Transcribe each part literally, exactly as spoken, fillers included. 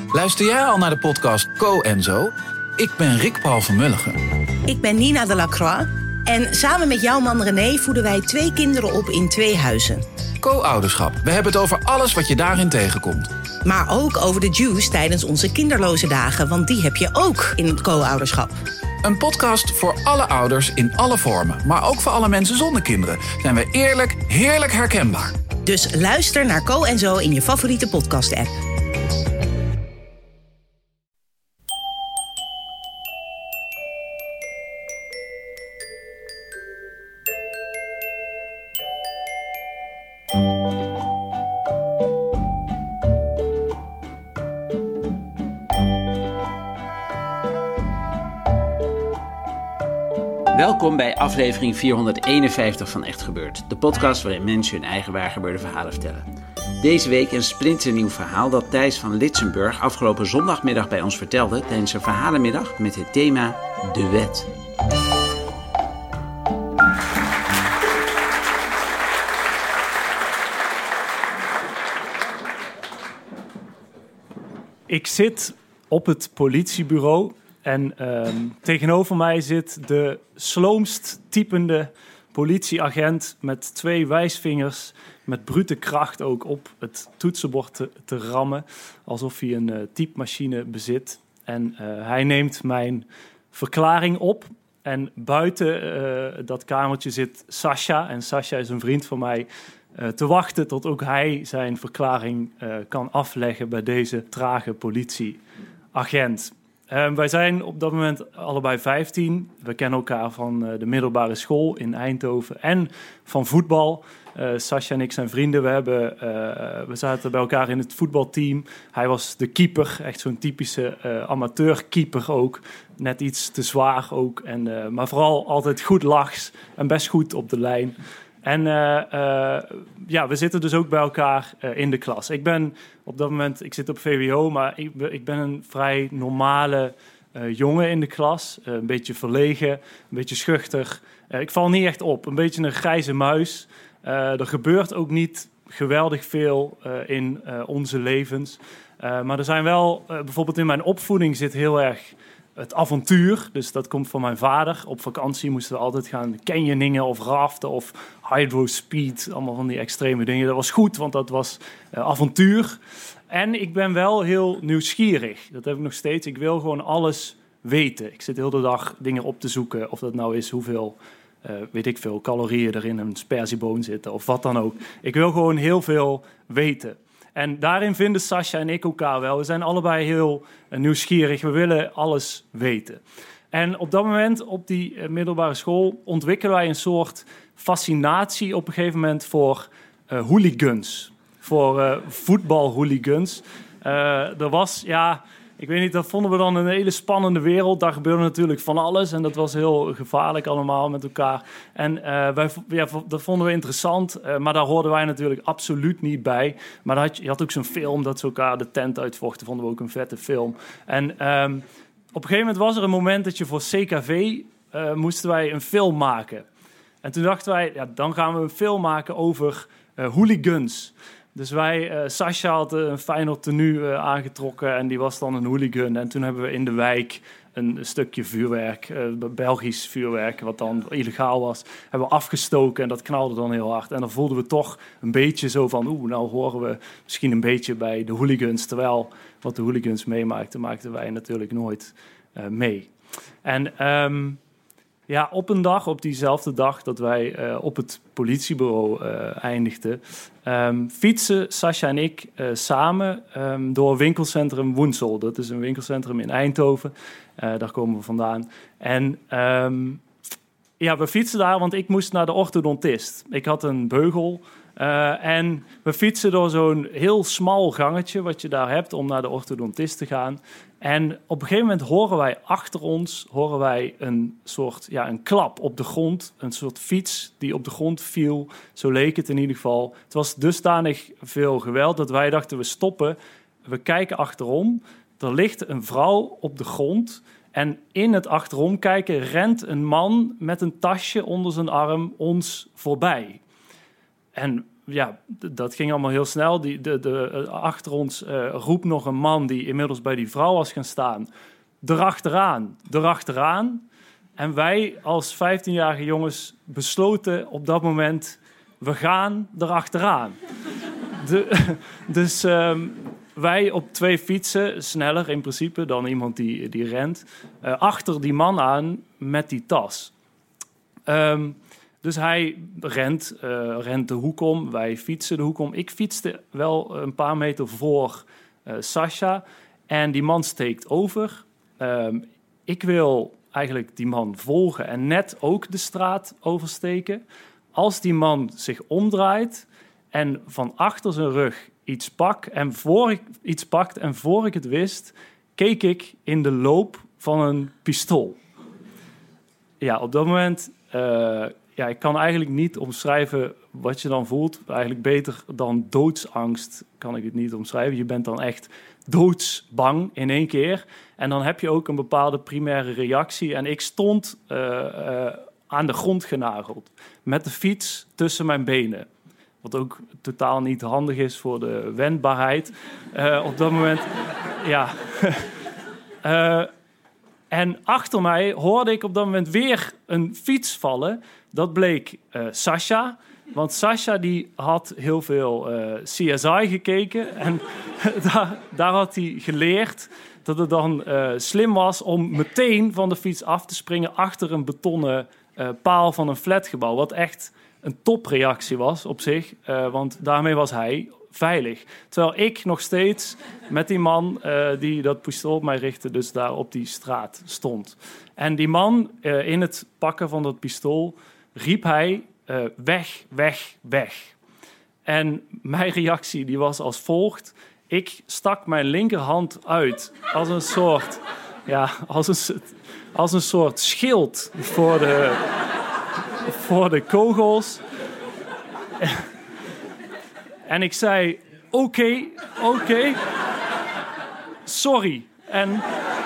Luister jij al naar de podcast Co en Zo? Ik ben Rick Paul van Mulligen. Ik ben Nina de Lacroix. En samen met jouw man René voeden wij twee kinderen op in twee huizen. Co-ouderschap. We hebben het over alles wat je daarin tegenkomt. Maar ook over de juice tijdens onze kinderloze dagen. Want die heb je ook in het co-ouderschap. Een podcast voor alle ouders in alle vormen. Maar ook voor alle mensen zonder kinderen. Zijn we eerlijk, heerlijk herkenbaar. Dus luister naar Co en Zo in je favoriete podcast-app. Welkom bij aflevering vierhonderdeenenvijftig van Echt Gebeurd. De podcast waarin mensen hun eigen waargebeurde verhalen vertellen. Deze week een splinternieuw verhaal dat Thijs van Litsenburg afgelopen zondagmiddag bij ons vertelde tijdens een verhalenmiddag met het thema De Wet. Ik zit op het politiebureau en uh, tegenover mij zit de sloomst typende politieagent met twee wijsvingers met brute kracht ook op het toetsenbord te, te rammen, alsof hij een uh, typemachine bezit. En uh, hij neemt mijn verklaring op en buiten uh, dat kamertje zit Sascha. En Sascha is een vriend van mij. Uh, te wachten tot ook hij zijn verklaring uh, kan afleggen bij deze trage politieagent. Uh, wij zijn op dat moment allebei vijftien. We kennen elkaar van uh, de middelbare school in Eindhoven en van voetbal. Uh, Sascha en ik zijn vrienden. We, hebben, uh, we zaten bij elkaar in het voetbalteam. Hij was de keeper, echt zo'n typische uh, amateurkeeper ook. Net iets te zwaar ook, en, uh, maar vooral altijd goed lachs en best goed op de lijn. En uh, uh, ja, we zitten dus ook bij elkaar uh, in de klas. Ik ben op dat moment, ik zit op V W O, maar ik, ik ben een vrij normale uh, jongen in de klas. Uh, een beetje verlegen, een beetje schuchter. Uh, ik val niet echt op, een beetje een grijze muis. Uh, er gebeurt ook niet geweldig veel uh, in uh, onze levens. Uh, maar er zijn wel, uh, bijvoorbeeld in mijn opvoeding zit heel erg het avontuur, dus dat komt van mijn vader. Op vakantie moesten we altijd gaan canyoningen of raften of hydrospeed. Allemaal van die extreme dingen. Dat was goed, want dat was uh, avontuur. En ik ben wel heel nieuwsgierig. Dat heb ik nog steeds. Ik wil gewoon alles weten. Ik zit de hele dag dingen op te zoeken. Of dat nou is hoeveel, uh, weet ik veel, calorieën er in een sperzieboon zitten. Of wat dan ook. Ik wil gewoon heel veel weten. En daarin vinden Sascha en ik elkaar wel. We zijn allebei heel uh, nieuwsgierig. We willen alles weten. En op dat moment, op die uh, middelbare school, ontwikkelen wij een soort fascinatie op een gegeven moment voor uh, hooligans. Voor uh, voetbalhooligans. Uh, er was, ja, ik weet niet, dat vonden we dan een hele spannende wereld. Daar gebeurde natuurlijk van alles en dat was heel gevaarlijk allemaal met elkaar. En uh, wij, ja, dat vonden we interessant, uh, maar daar hoorden wij natuurlijk absoluut niet bij. Maar had je, je had ook zo'n film dat ze elkaar de tent uitvochten, vonden we ook een vette film. En um, op een gegeven moment was er een moment dat je voor C K V uh, moesten wij een film maken. En toen dachten wij, ja, dan gaan we een film maken over uh, hooligans. Dus wij, uh, Sascha had een Feyenoord tenue uh, aangetrokken en die was dan een hooligan. En toen hebben we in de wijk een, een stukje vuurwerk, uh, Belgisch vuurwerk, wat dan illegaal was, hebben we afgestoken en dat knalde dan heel hard. En dan voelden we toch een beetje zo van, oeh, nou horen we misschien een beetje bij de hooligans. Terwijl wat de hooligans meemaakten, maakten wij natuurlijk nooit uh, mee. En Um, Ja, op een dag, op diezelfde dag dat wij uh, op het politiebureau uh, eindigden, um, fietsen Sascha en ik uh, samen um, door winkelcentrum Woensel. Dat is een winkelcentrum in Eindhoven. Uh, daar komen we vandaan. En um, ja, we fietsen daar, want ik moest naar de orthodontist. Ik had een beugel. Uh, en we fietsen door zo'n heel smal gangetje wat je daar hebt om naar de orthodontist te gaan. En op een gegeven moment horen wij achter ons horen wij een soort ja, een klap op de grond. Een soort fiets die op de grond viel. Zo leek het in ieder geval. Het was dusdanig veel geweld dat wij dachten we stoppen. We kijken achterom. Er ligt een vrouw op de grond. En in het achterom kijken rent een man met een tasje onder zijn arm ons voorbij. En ja, d- dat ging allemaal heel snel. Die, de, de, achter ons uh, roept nog een man die inmiddels bij die vrouw was gaan staan. Erachteraan, erachteraan. En wij als vijftienjarige jongens besloten op dat moment... we gaan erachteraan. De, dus um, wij op twee fietsen, sneller in principe dan iemand die, die rent... Uh, achter die man aan met die tas. Um, dus hij rent, uh, rent de hoek om, wij fietsen de hoek om. Ik fietste wel een paar meter voor uh, Sascha en die man steekt over. Um, ik wil eigenlijk die man volgen en net ook de straat oversteken. Als die man zich omdraait en van achter zijn rug iets, pak en voor ik, iets pakt en voor ik het wist, keek ik in de loop van een pistool. Ja, op dat moment... Uh, ja, ik kan eigenlijk niet omschrijven wat je dan voelt. Eigenlijk beter dan doodsangst kan ik het niet omschrijven. Je bent dan echt doodsbang in één keer. En dan heb je ook een bepaalde primaire reactie. En ik stond uh, uh, aan de grond genageld. Met de fiets tussen mijn benen. Wat ook totaal niet handig is voor de wendbaarheid. Uh, op dat moment, ja... uh, En achter mij hoorde ik op dat moment weer een fiets vallen. Dat bleek uh, Sascha. Want Sascha die had heel veel uh, C S I gekeken. En daar, daar had hij geleerd dat het dan uh, slim was om meteen van de fiets af te springen achter een betonnen uh, paal van een flatgebouw. Wat echt een topreactie was op zich. Uh, want daarmee was hij veilig. Terwijl ik nog steeds met die man uh, die dat pistool op mij richtte, dus daar op die straat stond. En die man uh, in het pakken van dat pistool riep hij uh, weg, weg, weg. En mijn reactie die was als volgt. Ik stak mijn linkerhand uit als een soort, ja, als een, als een soort schild voor de, voor de kogels. En ik zei, oké, okay, oké, okay, sorry. En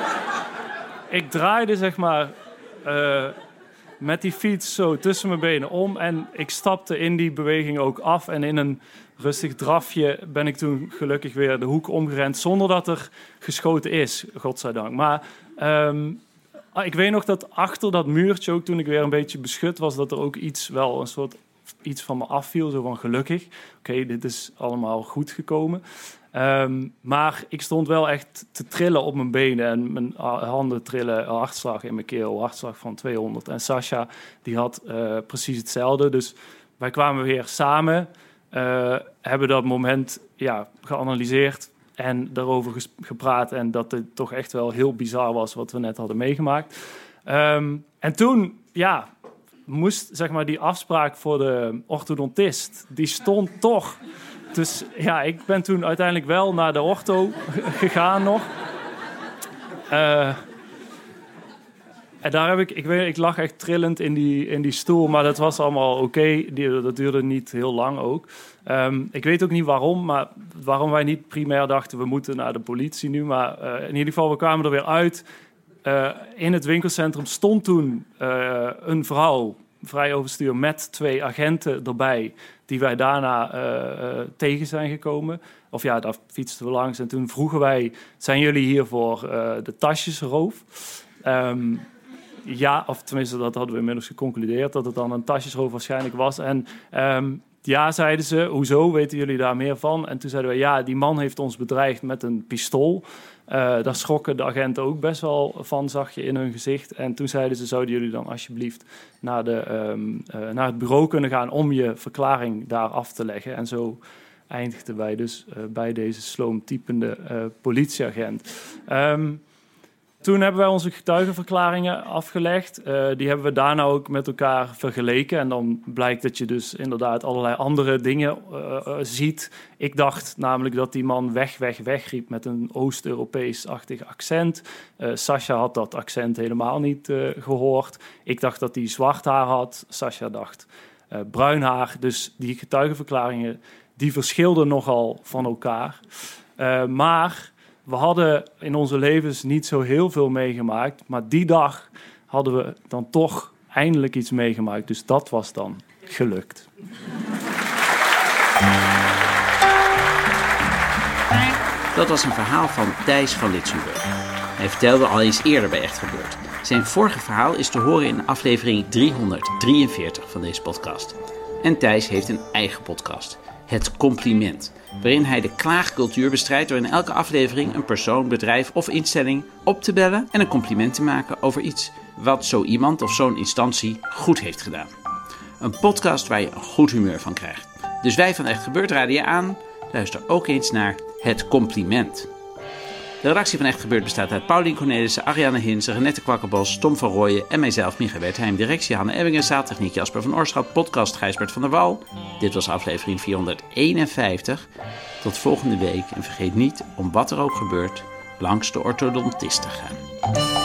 ik draaide, zeg maar, uh, met die fiets zo tussen mijn benen om. En ik stapte in die beweging ook af. En in een rustig drafje ben ik toen gelukkig weer de hoek omgerend. Zonder dat er geschoten is, godzijdank. Maar um, ik weet nog dat achter dat muurtje, ook toen ik weer een beetje beschut was, dat er ook iets, wel een soort... iets van me afviel, zo van gelukkig. Oké, okay, dit is allemaal goed gekomen. Um, maar ik stond wel echt te trillen op mijn benen en mijn handen trillen, hartslag in mijn keel, hartslag van tweehonderd. En Sascha, die had uh, precies hetzelfde. Dus wij kwamen weer samen, uh, hebben dat moment ja, geanalyseerd en daarover ges- gepraat. En dat het toch echt wel heel bizar was wat we net hadden meegemaakt. Um, en toen, ja... moest, zeg maar, die afspraak voor de orthodontist, die stond toch. Dus ja, ik ben toen uiteindelijk wel naar de ortho gegaan nog. Uh, en daar heb ik, ik weet, ik lag echt trillend in die, in die stoel, maar dat was allemaal oké. Okay. Dat duurde niet heel lang ook. Um, ik weet ook niet waarom, maar waarom wij niet primair dachten, we moeten naar de politie nu. Maar uh, in ieder geval, we kwamen er weer uit. Uh, in het winkelcentrum stond toen uh, een vrouw, vrij overstuur, met twee agenten erbij, die wij daarna uh, uh, tegen zijn gekomen. Of ja, daar fietsten we langs en toen vroegen wij, zijn jullie hier voor uh, de tasjesroof? Um, ja, of tenminste, dat hadden we inmiddels geconcludeerd, dat het dan een tasjesroof waarschijnlijk was. En um, ja, zeiden ze, hoezo, weten jullie daar meer van? En toen zeiden we, ja, die man heeft ons bedreigd met een pistool. Uh, daar schrokken de agenten ook best wel van, zag je in hun gezicht. En toen zeiden ze, zouden jullie dan alsjeblieft naar, de, um, uh, naar het bureau kunnen gaan om je verklaring daar af te leggen. En zo eindigden wij dus uh, bij deze sloomtypende uh, politieagent. Um, Toen hebben wij onze getuigenverklaringen afgelegd. Uh, die hebben we daarna ook met elkaar vergeleken. En dan blijkt dat je dus inderdaad allerlei andere dingen uh, uh, ziet. Ik dacht namelijk dat die man weg, weg, weg riep met een Oost-Europees-achtig accent. Uh, Sascha had dat accent helemaal niet uh, gehoord. Ik dacht dat hij zwart haar had. Sascha dacht uh, bruin haar. Dus die getuigenverklaringen die verschilden nogal van elkaar. Uh, maar... We hadden in onze levens niet zo heel veel meegemaakt, maar die dag hadden we dan toch eindelijk iets meegemaakt. Dus dat was dan gelukt. Dat was een verhaal van Thijs van Litsenburg. Hij vertelde al eens eerder bij Echt Gebeurd. Zijn vorige verhaal is te horen in aflevering driehonderddrieënveertig van deze podcast. En Thijs heeft een eigen podcast, Het Compliment, waarin hij de klaagcultuur bestrijdt door in elke aflevering een persoon, bedrijf of instelling op te bellen en een compliment te maken over iets wat zo iemand of zo'n instantie goed heeft gedaan. Een podcast waar je een goed humeur van krijgt. Dus wij van Echt Gebeurd raden je aan, luister ook eens naar Het Compliment. De redactie van Echt Gebeurd bestaat uit Paulien Cornelissen, Ariane Hinze, Renette Kwakkerbos, Tom van Rooyen en mijzelf, Micha Wertheim. Directie Hanne Ebbingen, zaaltechniek Jasper van Oorschot, podcast Gijsbert van der Wal. Dit was aflevering vierhonderdeenenvijftig. Tot volgende week en vergeet niet, om wat er ook gebeurt, langs de orthodontist te gaan.